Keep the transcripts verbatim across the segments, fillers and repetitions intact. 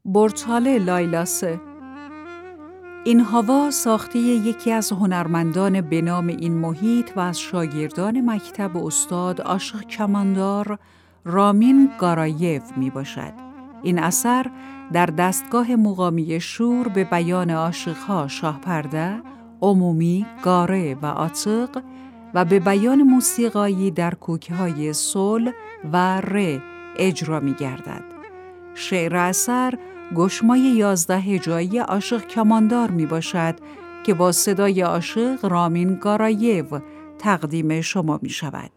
برچاله لایلاسه. این هوا ساخته یکی از هنرمندان به نام این محیط و از شاگردان مکتب استاد عاشق کماندار رامین گارایف می باشد. این اثر در دستگاه مقامی شور به بیان عاشق‌ها شاهپرده، عمومی، گاره و عاتق و به بیان موسیقایی در کوک‌های سل و ره اجرا می گردد. شعر اثر گشمای یازده هجایی عاشق کماندار می باشد که با صدای عاشق رامین گارایف تقدیم شما می شود.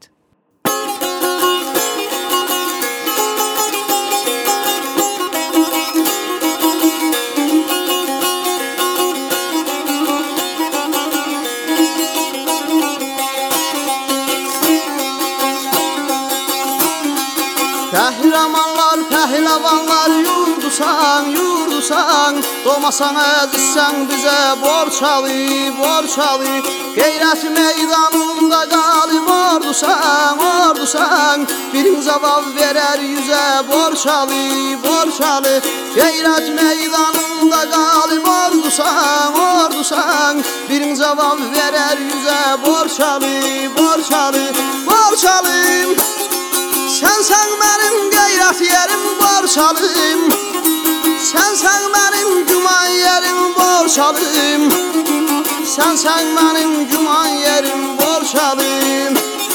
Pəhləvanlar, pəhləvanlar yurdusan, yurdusan Doğmasan əzizsən bizə borçalı, borçalı Qeyrət meydanında qalib ordusan, ordusan Birin cavab verər yüzə borçalı, borçalı Qeyrət meydanında qalib ordusan, ordusan Birin cavab verər yüzə borçalı, borçalı, borçalı Sen sen benim gayret yerim borçalım Sen sen benim güman yerim borçalım Sen sen benim güman yerim borçalım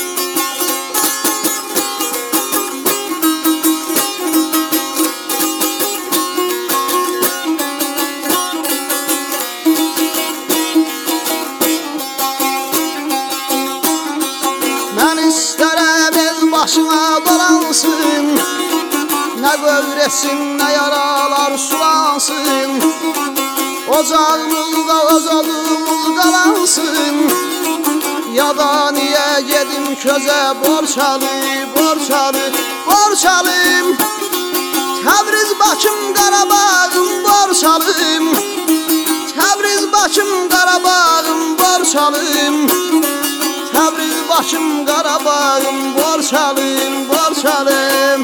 Ben isterim el başına dolansın Ne gövresin ne yaralar sulansın Ocağımızda öz odumuz qalansın Ya da niye gedim köze borçalı, borçalı, borçalım Təbriz Bakım Qarabağım borçalım Təbriz Bakım Qarabağım borçalım Təbriz Bakım Qarabağım borçalım, borçalım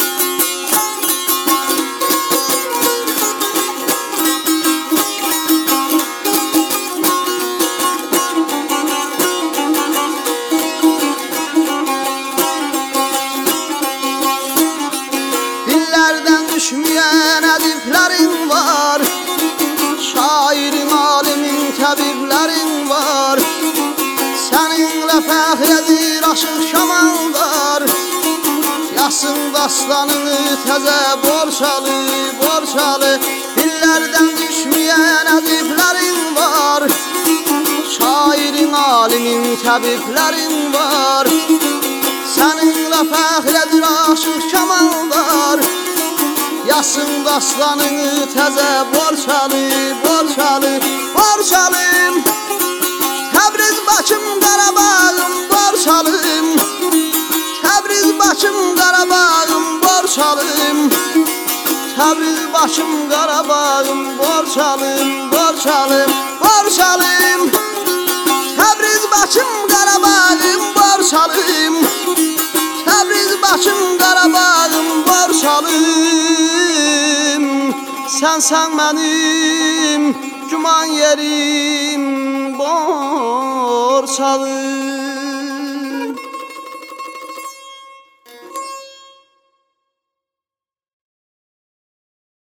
Dillərdən düşməyən ədiblərin var Şairin, alimin, təbiblərin var Seninle fəxrədir aşıq şamandar Yazsın dastanını təzə borçalı, borçalı Dillərdən düşməyən ədiblərin var Şairin, alimin, təbiblərin var Seninle fəxrədir aşıq şamandar Yazsın dastanını təzə borçalı, borçalı, borçalım Təbriz Bakım Qarabağım borçalım Təbriz Bakım Qarabağım borçalım Təbriz Bakım Qarabağım borçalım, borçalım, borçalım Təbriz Bakım Qarabağım borçalım Təbriz Bakım Qarabağım borçalım Sən sən mənim güman yerim borçalı